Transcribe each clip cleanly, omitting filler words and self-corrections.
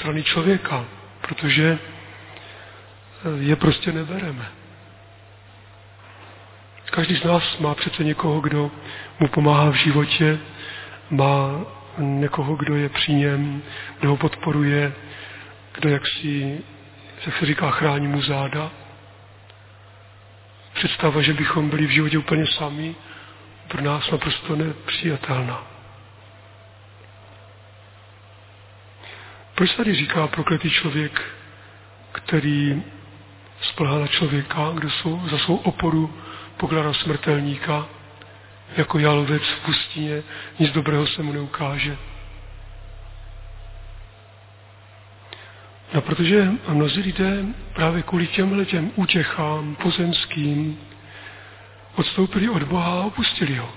strany člověka, protože je prostě nebereme. Každý z nás má přece někoho, kdo mu pomáhá v životě, má někoho, kdo je při něm, kdo ho podporuje, kdo jak se říká, chrání mu záda. Představa, že bychom byli v životě úplně sami, pro nás naprosto nepřijatelná. Proč tady říká prokletý člověk, který spolehá na člověka, kdo za svou oporu pokládá smrtelníka, jako jalovec v pustině, nic dobrého se mu neukáže. No, protože mnozí lidé právě kvůli těm útěchám pozemským odstoupili od Boha a opustili ho.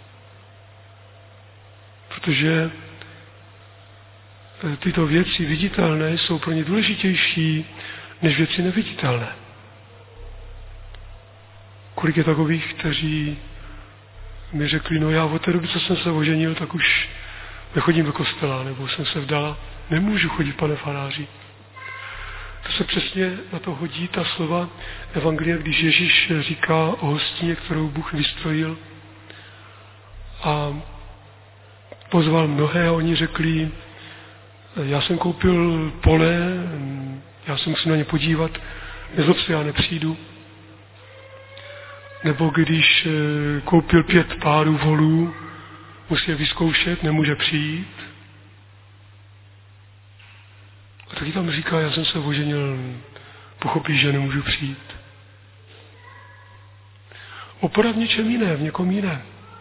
Protože tyto věci viditelné jsou pro ně důležitější než věci neviditelné. Kolik je takových, kteří mi řekli, no já od té doby, co jsem se oženil, tak už nechodím do kostela, nebo jsem se vdala, nemůžu chodit, pane faráři. To se přesně na to hodí ta slova Evangelia, když Ježíš říká o hostině, kterou Bůh vystrojil a pozval mnohé a oni řekli, já jsem koupil pole, já se musím na ně podívat, nezlob se, já nepřijdu. Nebo když koupil 5 párů volů, musí je vyzkoušet, nemůže přijít. A taky tam říká, já jsem se oženil, pochopí, že nemůžu přijít. Opora v něčem jiném, v někom jiném.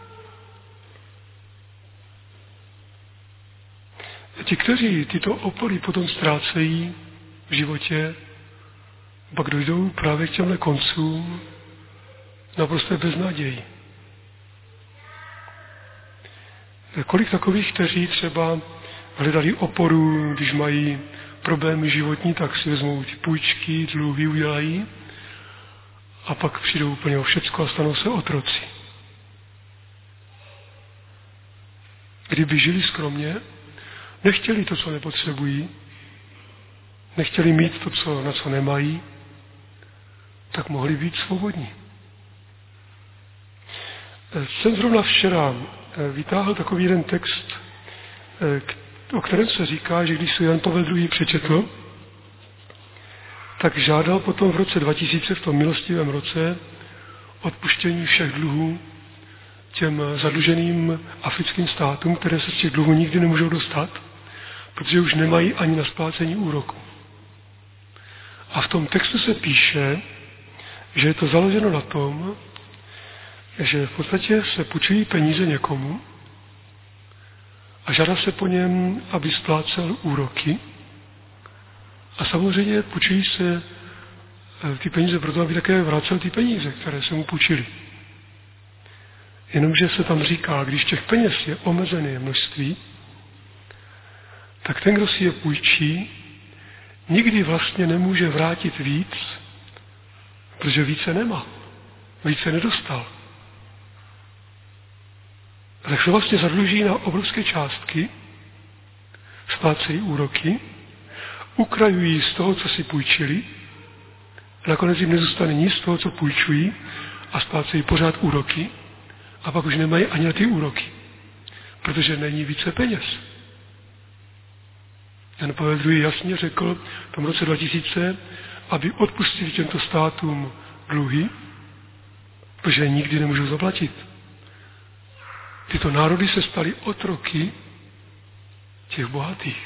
A ti, kteří tyto opory potom ztrácejí v životě, pak dojdou právě k těmhle koncům naprosto beznaději. Kolik takových, kteří třeba hledali oporu, když mají problémy životní, tak si vezmou ty půjčky, dluhy udělají a pak přijdou úplně o všecko a stanou se otroci. Kdyby žili skromně, nechtěli to, co nepotřebují, nechtěli mít to, na co nemají, tak mohli být svobodní. Jsem zrovna včera vytáhl takový jeden text, o kterém se říká, že když se Jan Pavel II. Přečetl, tak žádal potom v roce 2000, v tom milostivém roce, odpuštění všech dluhů těm zadluženým africkým státům, které se z těch dluhů nikdy nemůžou dostat, protože už nemají ani na splácení úroku. A v tom textu se píše, že je to založeno na tom, že v podstatě se půjčují peníze někomu a žádá se po něm, aby splácel úroky. A samozřejmě půjčují se ty peníze proto, aby také vracel ty peníze, které se mu půjčili. Jenomže se tam říká, když těch peněz je omezené množství, tak ten, kdo si je půjčí, nikdy vlastně nemůže vrátit víc, protože více nemá, více nedostal. A tak se vlastně zadluží na obrovské částky, splácejí úroky, ukrajují z toho, co si půjčili, a nakonec jim nezůstane nic z toho, co půjčují, a splácejí pořád úroky, a pak už nemají ani na ty úroky, protože není více peněz. Jan Pavel II. Jasně řekl v tom roce 2000, aby odpustili těmto státům dluhy, protože nikdy nemůžou zaplatit. Tyto národy se staly otroky těch bohatých.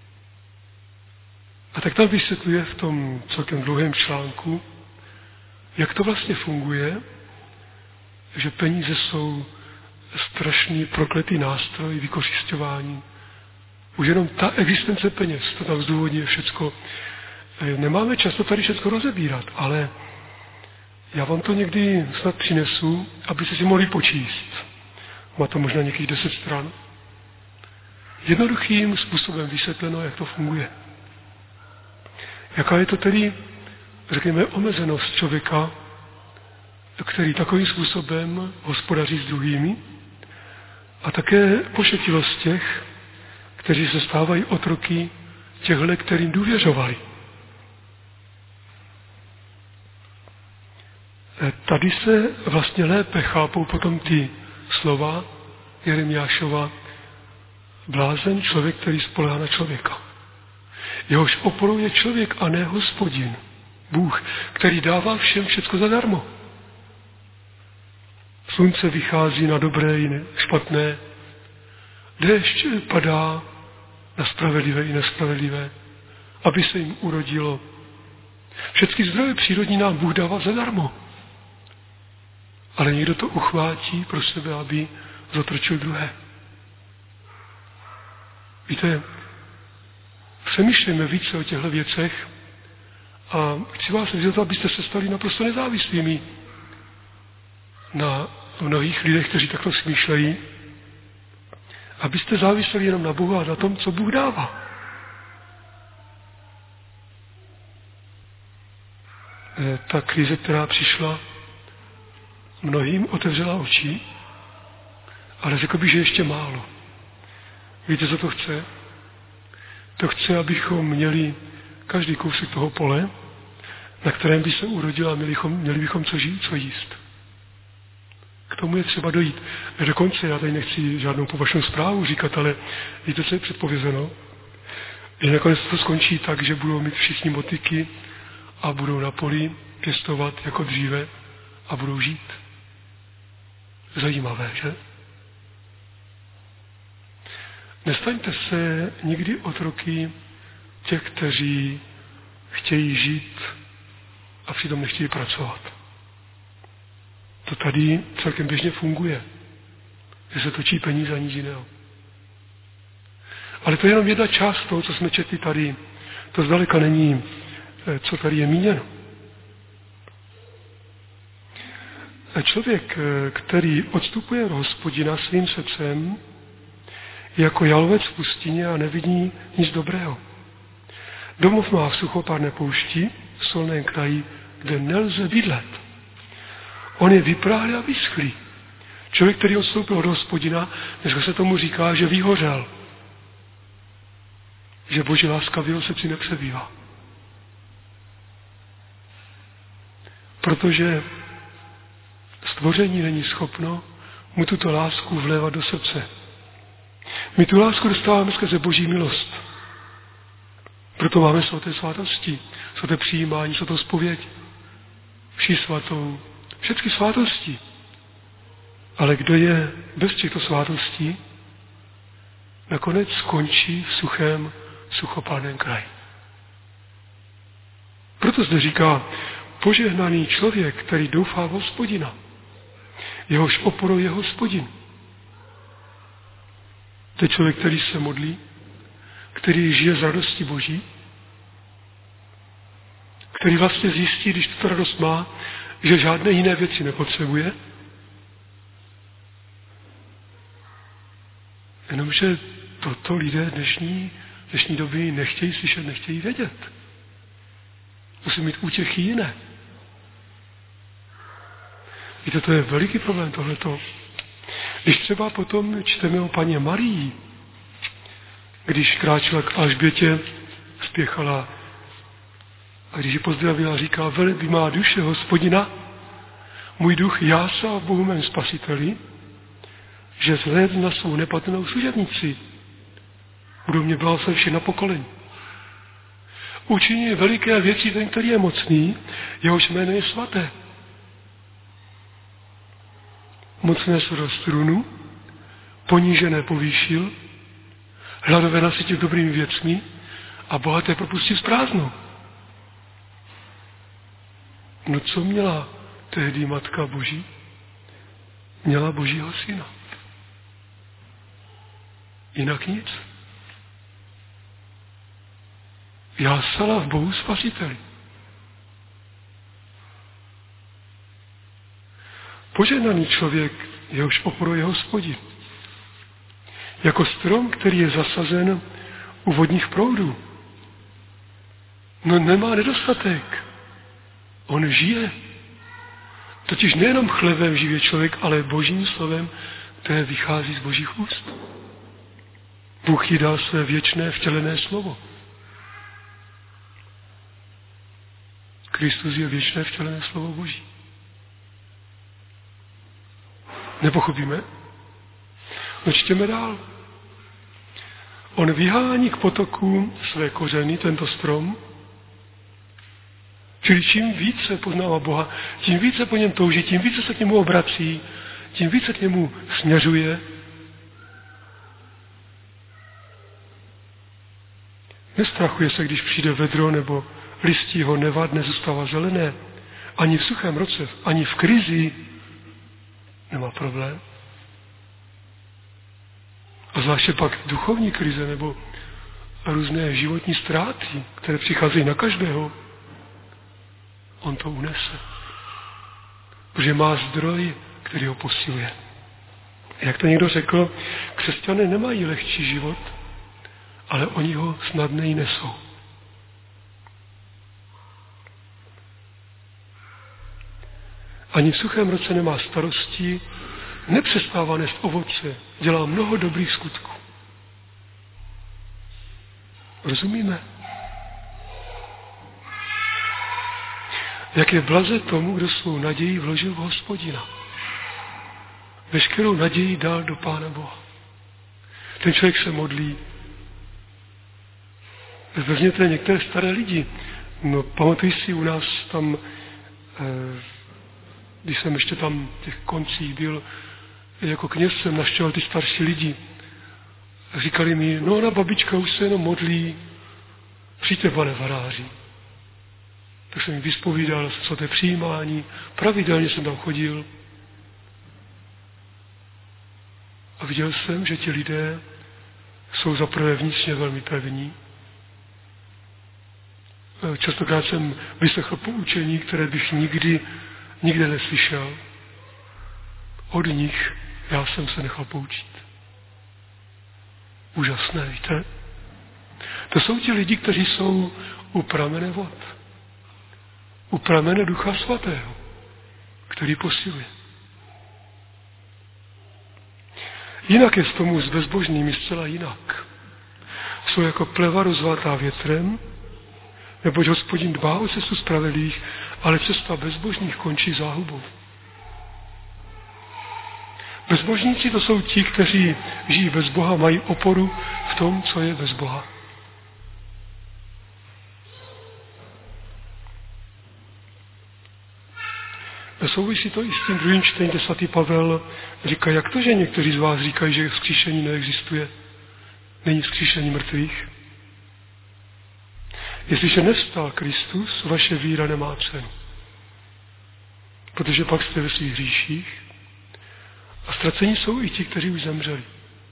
A tak tam vysvětluje v tom celkem dlouhém článku, jak to vlastně funguje, že peníze jsou strašný prokletý nástroj vykořisťování. Už jenom ta existence peněz, to tam zdůvodňuje všecko. Nemáme často tady všecko rozebírat, ale já vám to někdy snad přinesu, abyste si mohli počíst. Má to možná nějakých 10 stran. Jednoduchým způsobem vysvětleno, jak to funguje. Jaká je to tedy, řekněme, omezenost člověka, který takovým způsobem hospodaří s druhými, a také pošetilost těch, kteří se stávají otroky těchhle, kterým důvěřovali. Tady se vlastně lépe chápou potom ty slova Jeremiášova: blázen člověk, který spoléhá na člověka. Jehož oporou je člověk a ne Hospodin, Bůh, který dává všem všecko zadarmo. Slunce vychází na dobré i špatné, déšť padá na spravedlivé i nespravedlivé, aby se jim urodilo. Všechny zdroje přírodní nám Bůh dává zadarmo. Ale někdo to uchvátí pro sebe, aby zotročil druhé. Víte, přemýšlejme více o těchto věcech a chci vás vyzvat, abyste se stali naprosto nezávislými na mnohých lidech, kteří takto smýšlejí, abyste záviseli jenom na Bohu a na tom, co Bůh dává. Ta krize, která přišla, mnohým otevřela oči, ale řekl bych, že ještě málo. Víte, co to chce? To chce, abychom měli každý kousek toho pole, na kterém by se urodila, měli bychom co jíst. K tomu je třeba dojít. Dokonce, já tady nechci žádnou považnou zprávu říkat, ale víte, co je předpovězeno? Že nakonec to skončí tak, že budou mít všichni motyky a budou na poli pěstovat jako dříve a budou žít. Zajímavé, že? Nestaňte se nikdy otroky těch, kteří chtějí žít a přitom nechtějí pracovat. To tady celkem běžně funguje, že se točí peníze a nic jiného. Ale to je jenom jedna část toho, co jsme četli tady. To zdaleka není, co tady je míněno. Člověk, který odstupuje od Hospodina svým srdcem, je jako jalovec v pustině a nevidí nic dobrého. Domov má v suchopárné poušti, v solném kraji, kde nelze bydlet. On je vypráhlý a vyschlý. Člověk, který odstoupil od Hospodina, dneska se tomu říká, že vyhořel. Že Boží láska v jeho srdci nepřebývá. Protože stvoření není schopno mu tuto lásku vlévat do srdce. My tu lásku dostáváme skrze Boží milost. Proto máme svaté svátosti, svaté přijímání, svatou zpověď, vší svatou, všechny svátosti. Ale kdo je bez těchto svátostí, nakonec skončí v suchém, suchopárném kraji. Proto zde říká, požehnaný člověk, který doufá v Hospodina. Jehož oporou je Hospodin. To je člověk, který se modlí, který žije z radosti Boží, který vlastně zjistí, když tuto radost má, že žádné jiné věci nepotřebuje, jenomže toto lidé dnešní doby nechtějí slyšet, nechtějí vědět. Musí mít útěchy jiné. Víte, to je veliký problém tohleto. Když třeba potom čteme o paně Marii, když kráčela k Alžbětě, spěchala a když ji pozdravila, říká, velebí má duše Hospodina, můj duch jásá v Bohu mém spasiteli, že zhlédl na svou nepatrnou služebnici. Budou mě blahoslavit všechna pokolení. Učiní veliké věci ten, který je mocný, jehož jméno je svaté. Mocné svedl trůnu, ponížené povýšil, hladové nasytil dobrými věcmi a bohaté propustil z prázdnou. No co měla tehdy Matka Boží? Měla Božího syna. Jinak nic. Jásala v Bohu Spasiteli. Požehnaný člověk, jehož oporou je Hospodin. Jako strom, který je zasazen u vodních proudů. No nemá nedostatek. On žije. Totiž nejenom chlebem žije člověk, ale Božím slovem, které vychází z Božích úst. Bůh jí dal své věčné vtělené slovo. Kristus je věčné vtělené slovo Boží. Nepochopíme? No čtěme dál. On vyhání k potoku své kořeny, tento strom, čili čím více poznává Boha, tím více po něm touží, tím více se k němu obrací, tím více k němu směřuje. Nestrachuje se, když přijde vedro nebo listí ho nevadne, zůstává zelené. Ani v suchém roce, ani v krizi nemá problém. A zvláště pak duchovní krize nebo různé životní ztráty, které přicházejí na každého, on to unese. Protože má zdroj, který ho posiluje. Jak to někdo řekl, křesťané nemají lehčí život, ale oni ho snadněji nesou. Ani v suchém roce nemá starostí, nepřestává nést ovoce, dělá mnoho dobrých skutků. Rozumíme? Jak je blaze tomu, kdo svou naději vložil v Hospodina. Veškerou naději dal do Pána Boha. Ten člověk se modlí. Vezměte některé staré lidi. No, pamatuji si u nás tam, když jsem ještě tam v těch koncích byl, jako kněz jsem navštěvoval ty starší lidi. Říkali mi, no ona babička už se jenom modlí, přijďte, pane faráři. Tak jsem jim vyspovídal svaté přijímání, pravidelně jsem tam chodil. A viděl jsem, že ti lidé jsou zaprvé vnitřně velmi pevní. Častokrát jsem vyslechl poučení, které bych nikde neslyšel. Od nich já jsem se nechal poučit. Úžasné, víte? To jsou ti lidi, kteří jsou u pramene vod. U pramene Ducha Svatého, který posiluje. Jinak je s tomu s bezbožnými zcela jinak. Jsou jako pleva rozvátá větrem, neboť Hospodin dbá o cestu spravedlivých, ale cesta bezbožných končí záhubou. Bezbožníci to jsou ti, kteří žijí bez Boha, mají oporu v tom, co je bez Boha. Souvisí to i s tím druhým čtením, kde svatý Pavel říká, jak to, že někteří z vás říkají, že vzkříšení neexistuje, není vzkříšení mrtvých. Jestliže nevstal Kristus, vaše víra nemá cenu. Protože pak jste ve svých hříších a ztracení jsou i ti, kteří už zemřeli.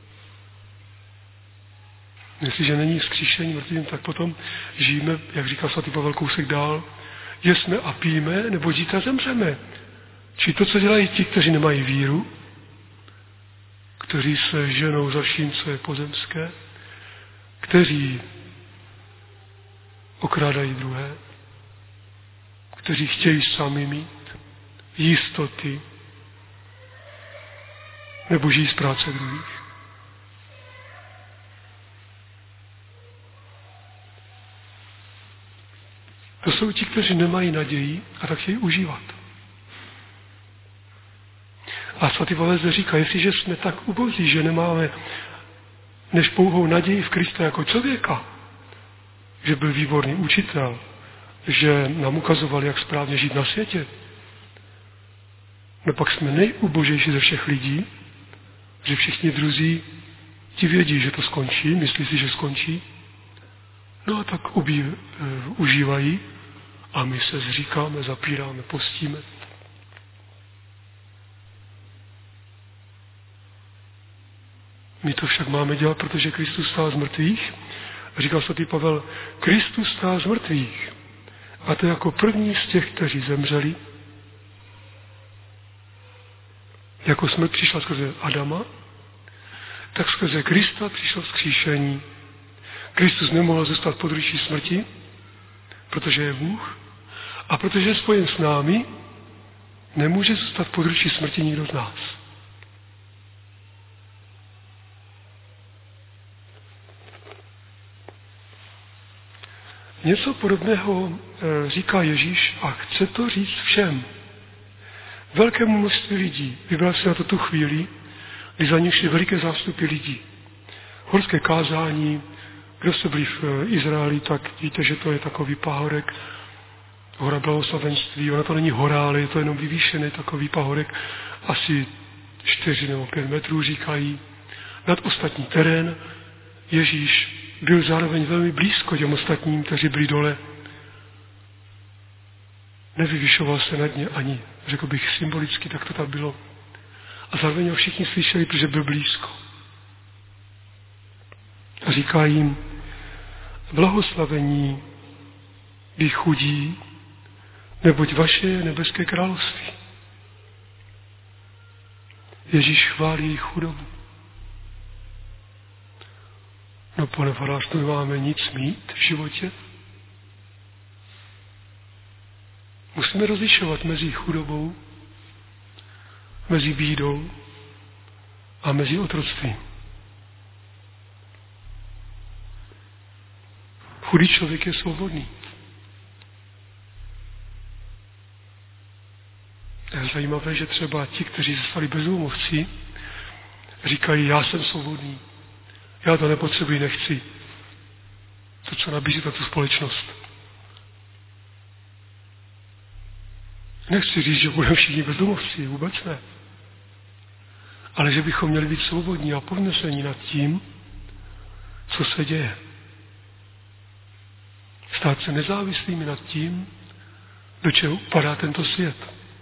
Jestliže není vzkříšení mrtvým, tak potom žijeme, jak říká svatý Pavel kousek dál, jesme a pijeme, nebo zítra zemřeme. Či to, co dělají ti, kteří nemají víru, kteří se ženou za vším, co je pozemské, kteří okrádají druhé, kteří chtějí sami mít jistoty, nebo žijí z práce druhých. To jsou ti, kteří nemají naději a tak chtějí užívat. A svatý Pavel zde říká, jestliže jsme tak ubozí, že nemáme než pouhou naději v Krista jako člověka, že byl výborný učitel, že nám ukazoval, jak správně žít na světě, no pak jsme nejubožejší ze všech lidí, že všichni druzí ti vědí, že to skončí, myslí si, že skončí, no a tak užívají a my se zříkáme, zapíráme, postíme. My to však máme dělat, protože Kristus stál z mrtvých. A říkal svatý Pavel, Kristus stál z mrtvých. A to jako první z těch, kteří zemřeli. Jako smrt přišla skrze Adama, tak skrze Krista přišlo vzkříšení. Kristus nemohl zůstat područí smrti, protože je Bůh. A protože je spojen s námi, nemůže zůstat područí smrti nikdo z nás. Něco podobného říká Ježíš a chce to říct všem. Velkému množství lidí. Vybral si na to tu chvíli, kdy za ním šly veliké zástupy lidí. Horské kázání, kdo jste byli v Izraeli, tak víte, že to je takový pahorek, hora blahoslavenství. Ona to není hora, ale je to jenom vyvýšený takový pahorek, asi 4 nebo 5 metrů říkají. Nad ostatní terén Ježíš byl zároveň velmi blízko těm ostatním, kteří byli dole. Nevyvyšoval se nad ně ani, řekl bych symbolicky, tak to tak bylo. A zároveň ho všichni slyšeli, protože byl blízko. A říká jim, blahoslavení vy chudí, neboť vaše je nebeské království. Ježíš chválí jejich chudobu. No, pane farář, to nemáme nic mít v životě. Musíme rozlišovat mezi chudobou, mezi bídou a mezi otroctvím. Chudý člověk je svobodný. Je zajímavé, že třeba ti, kteří se stali bezdomovci, říkají, já jsem svobodný, já to nepotřebuji, nechci. To, co nabízí tato společnost. Nechci říct, že budeme všichni bezdomovci, vůbec ne. Ale že bychom měli být svobodní a povnesení nad tím, co se děje. Stát se nezávislými nad tím, do čeho upadá tento svět.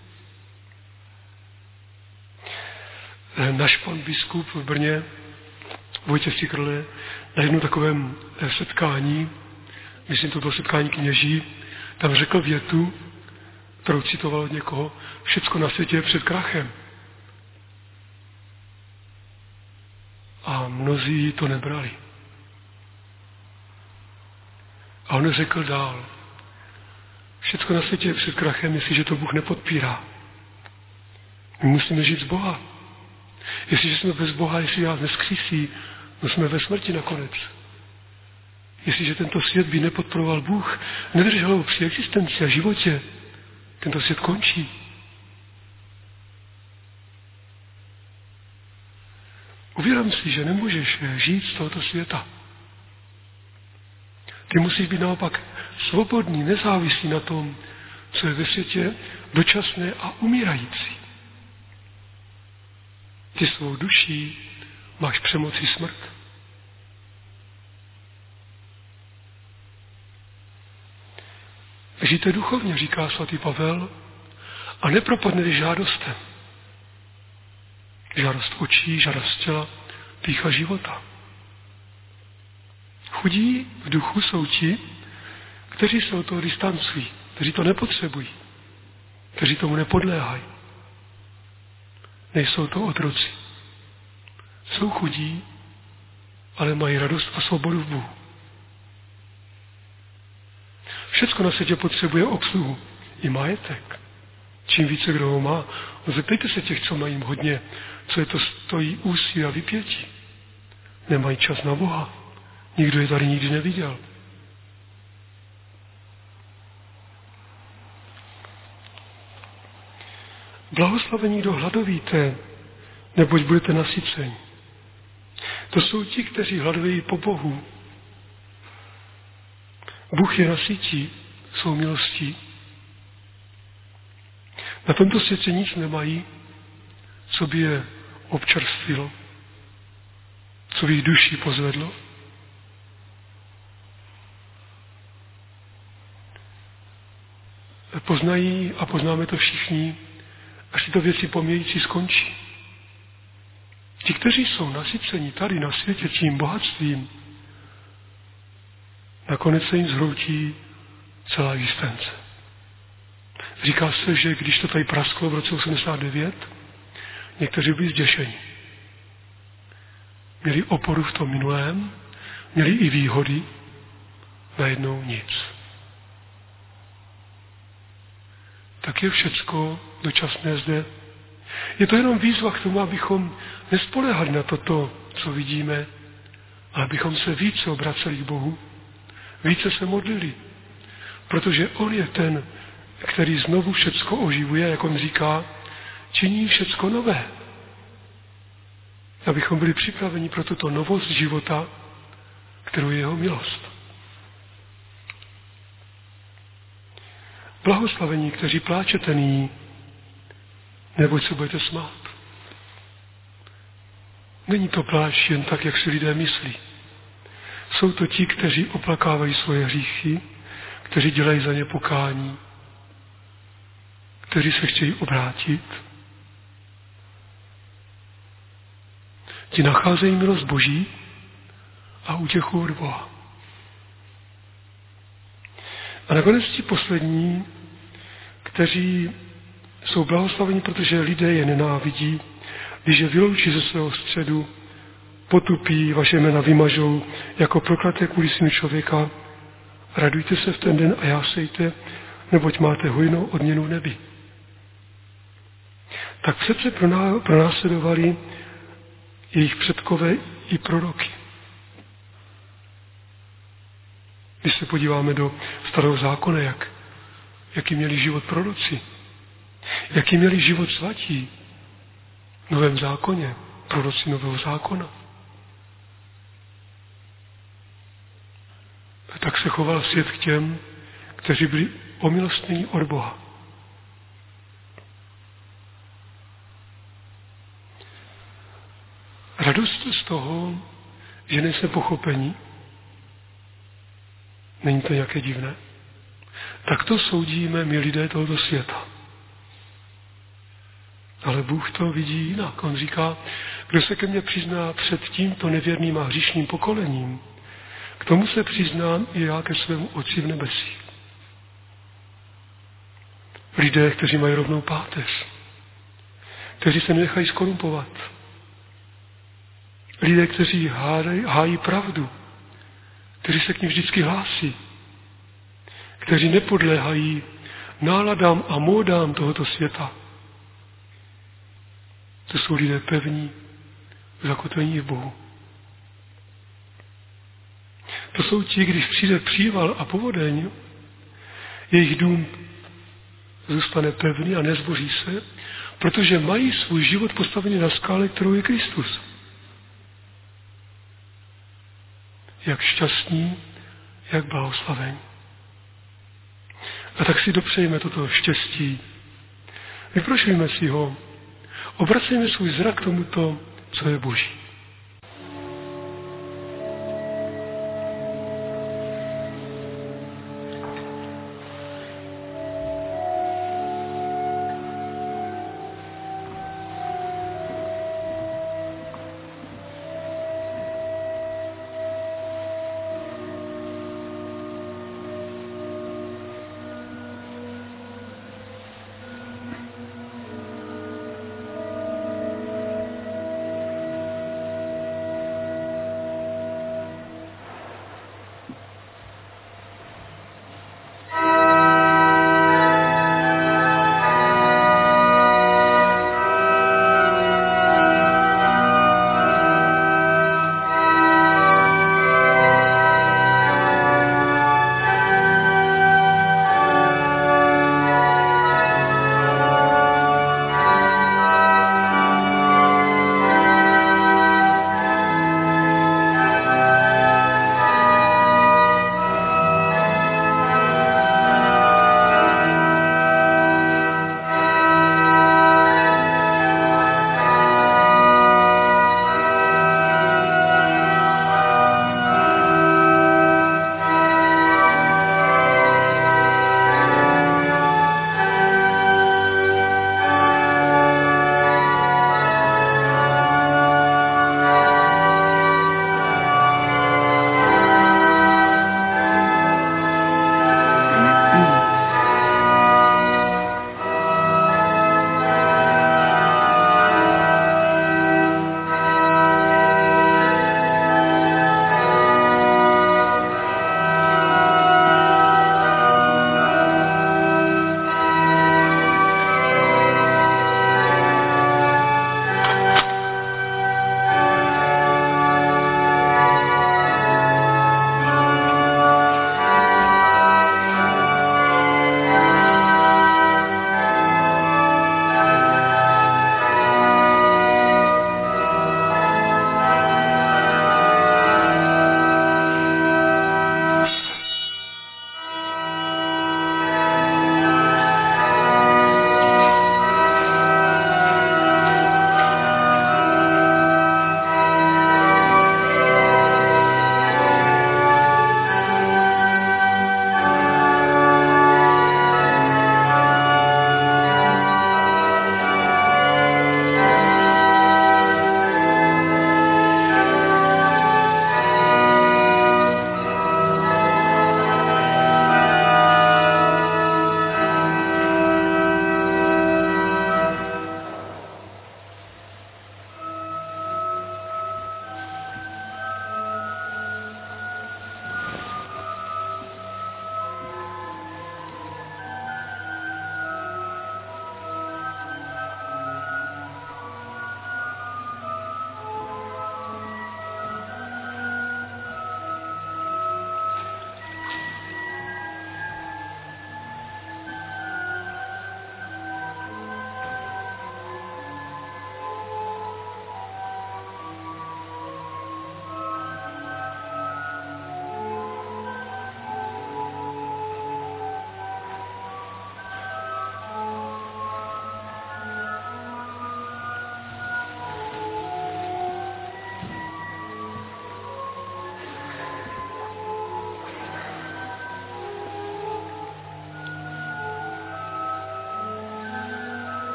Náš pan biskup v Brně, Vojtěch Cikrle, na jednom takovém setkání, myslím, to bylo setkání kněží, tam řekl větu, kterou citoval od někoho, všecko na světě je před krachem. A mnozí to nebrali. A on řekl dál, všecko na světě je před krachem, jestliže to Bůh nepodpírá. My musíme žít z Boha. Jestliže jsme bez Boha, jestli nás neskřísí, no jsme ve smrti nakonec. Jestliže tento svět by nepodporoval Bůh, nedržel ho při existenci a životě, tento svět končí. Uvědom si, že nemůžeš žít z tohoto světa. Ty musíš být naopak svobodný, nezávislý na tom, co je ve světě dočasné a umírající. Ty svou duší máš přemoci smrt. Žijte duchovně, říká svatý Pavel, a nepropadnete žádostem. Žádost očí, žádost těla, pýcha života. Chudí v duchu jsou ti, kteří se od toho distancují, kteří to nepotřebují, kteří tomu nepodléhají. Nejsou to otroci. Jsou chudí, ale mají radost a svobodu v Bohu. Všecko na světě potřebuje obsluhu, i majetek. Čím více kdo ho má, zeptejte se těch, co mají hodně, co je to stojí úsilí a vypětí. Nemají čas na Boha. Nikdo je tady nikdy neviděl. Blahoslavení, kdo hladovíte, neboť budete nasyceni. To jsou ti, kteří hladoví po Bohu. Bůh je nasytí svou milostí. Na tomto světě nic nemají, co by je občerstvilo, co by jich duši pozvedlo. Poznají a poznáme to všichni, až tyto věci pomíjející skončí. Ti, kteří jsou nasyceni tady na světě tím bohatstvím, nakonec se jim zhroutí celá existence. Říká se, že když to tady prasklo v roce 89, někteří byli zděšeni. Měli oporu v tom minulém, měli i výhody, najednou nic. Tak je všecko dočasné zde. Je to jenom výzva k tomu, abychom nespoléhali na toto, co vidíme, ale abychom se více obraceli k Bohu, více se modlili, Protože on je ten, který znovu všecko oživuje, jak on říká, činí všecko nové. Abychom byli připraveni pro tuto novost života, kterou je jeho milost. Blahoslavení, kteří pláčete nyní, neboť se budete smát. Není to pláč jen tak, jak si lidé myslí. Jsou to ti, kteří oplakávají svoje hříchy, kteří dělají za ně pokání, kteří se chtějí obrátit. Ti nacházejí milost Boží a útěchu od Boha. A nakonec ti poslední, kteří jsou blahoslaveni, protože lidé je nenávidí, když je vyloučí ze svého středu, potupí, vaše jména vymažou jako prokleté kvůli synu člověka. Radujte se v ten den a jásejte, neboť máte hojnou odměnu v nebi. Tak přece pronásledovali jejich předkové i proroky. Když se podíváme do Starého zákona, jaký měli život proroci, jaký měli život svatí v Novém zákoně, proroci Nového zákona. A tak se choval svět k těm, kteří byli omilostněni od Boha. Radost z toho, že nejsme pochopeni, není to nějaké divné? Tak to soudíme my lidé tohoto světa. Ale Bůh to vidí jinak. On říká, kdo se ke mně přizná před tímto nevěrným a hříšným pokolením, k tomu se přiznám i já ke svému Otci v nebesích. Lidé, kteří mají rovnou páteř, kteří se nenechají skorumpovat, lidé, kteří hájí pravdu, kteří se k ní vždycky hlásí, kteří nepodléhají náladám a módám tohoto světa. To jsou lidé pevní, zakotvení v Bohu. To jsou ti, když přijde příval a povodeň, jejich dům zůstane pevný a nezboří se, protože mají svůj život postavený na skále, kterou je Kristus. Jak šťastní, jak blahoslavení. A tak si dopřejme toto štěstí. Vyprošujme si ho. Obracejme svůj zrak k tomuto, co je Boží.